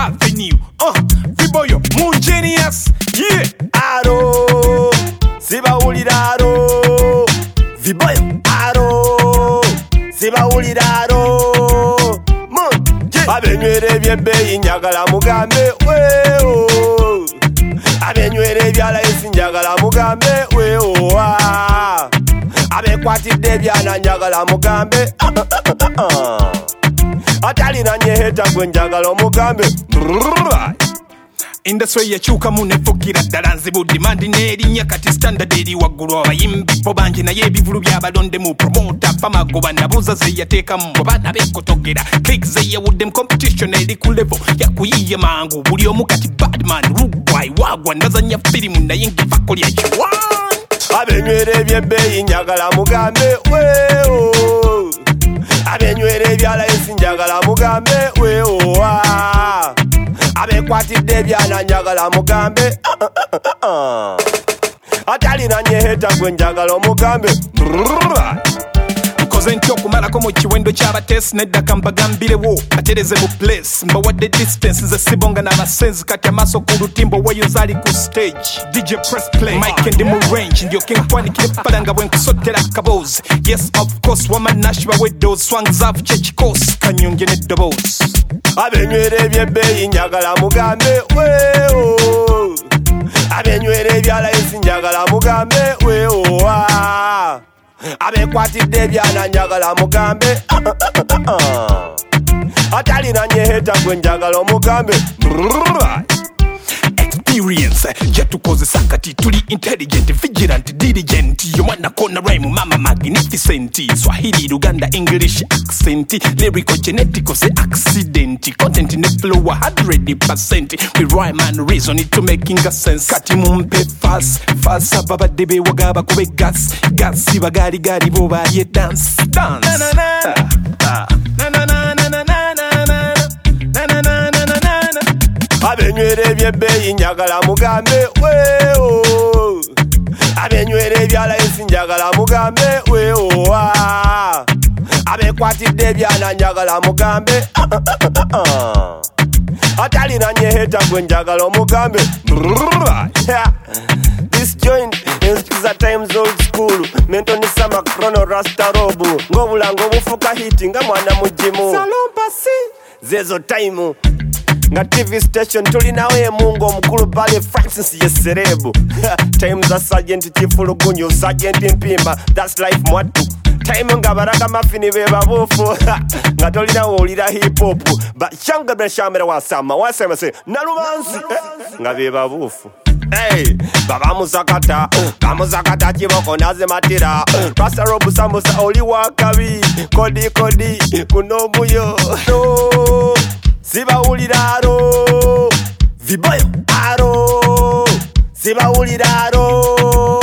Avenue. Viboyo, Moon Genius. Yeah. Aro, sibawulira aro. Viboyo, aro, sibawulira aro. Abenywere byebbeeyi njagala mugambe weewo. Abenywere ebyalayisi njagala mugambe weewo. Abekwatidde ebyana njagala mugambe atalina nyeheta gwe njagala omugambe. Industry yakyukamu nefugira ddala nzibudde mandi n'erinnya kati standard eri waggulu abayimbi bo bangi naye ebivulu by'abalonde mu promota pamagoba nabuuza ze yateekamu abaana beekotogera click ze yawudde mu competition eri ku level yakuyiye mangu buli omu kati badman rugboy wagwa nazanya firimu naye ngivako lya kiwan. Abenywere ebyebbeeyi njagala mugambe weewo. Abenywere ebyalayisi njagala mugambe weewo. Abekwatidde ebyana njagala mugambe atalina nyeheta gwe njagala omugambe. Nkoze ntya okumalako mu kiwendo ky'abateesi neddaka mbagambirewo batereze mu place mbawadde distance nze sibonga n'abasenzi kati amaaso ku lutimbo weyo zaali ku stage DJ press play mike ndi mu range ndyoke nkwanikire ppala nga bwe nkusottera akaboozi. Yes of course wamanashi bawedde oswang zaavu kyekikoosi kanyonge n'eddoboozi. Abenywere ebyebbeeyi njagala mugambe weewo. Abenywere ebyalayisi njagala mugambe weewo. Abekwatidde ebyana njagala mugambe atalina nyeheta gwe njagala omugambe. Experience jatukozesa kati tuli intelligent vigilant diligent yomwana kona rhyme mama magnificent Swahili Luganda English accent lyrical genetical say accident content ne flow 100% we rhyme and reason it to making a sense kati mumpe fast ababadde bewagaba kube gas bagali bo baye dance na na na na na na na na na. Abenywere ebyebbeeyi njagala mugambe weewo. Abenywere ebyalayisi njagala mugambe weewo. Abekwatidde ebyana njagala mugambe atalina nyeheta gwe njagala omugambe. This joint is a times old school mentoni sama chrono rasta robu ngobulanga obufuka hiti nga mwana mujimu salompasi zezo time nga TV station tulinawo emungo omukulu Bale Francis ye serebu. Time za Sergeant Chifulugunyu Sergeant Mpimba that's life mwatu. Time nga baraka mafini beba bufu nga tolinawo olira hip hop bashanga beshamera wasama se nalumansi nga beba bufu. Hey, bamuzakata kiboko naze matira Rasta robu samusa oli wakabi kodi kunobuyo no. Sibawulira aro, viboyo aro, sibawulira aro.